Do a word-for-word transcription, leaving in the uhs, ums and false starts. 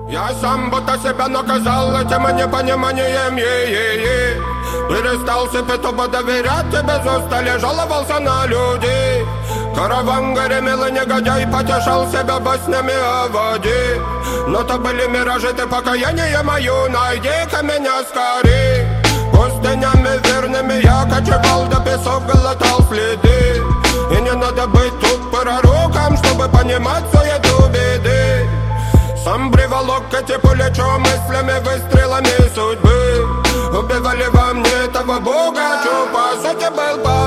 Я сам будто себя наказал этим непониманием, е-е-е. Перестал себе тупо доверять, и без устали жаловался на людей. Караван горемел и негодяй потешал себя баснями о воде. Но то были миражи, ты покаяние мою, найди-ка меня скорей. Пустынями верными я кочевал, до песок глотал следы. И не надо быть тут пророком, чтобы понимать суету беды. Сам приволок эти плечо мыслями, выстрелами судьбы. Убивали во мне этого бога, что по сути был по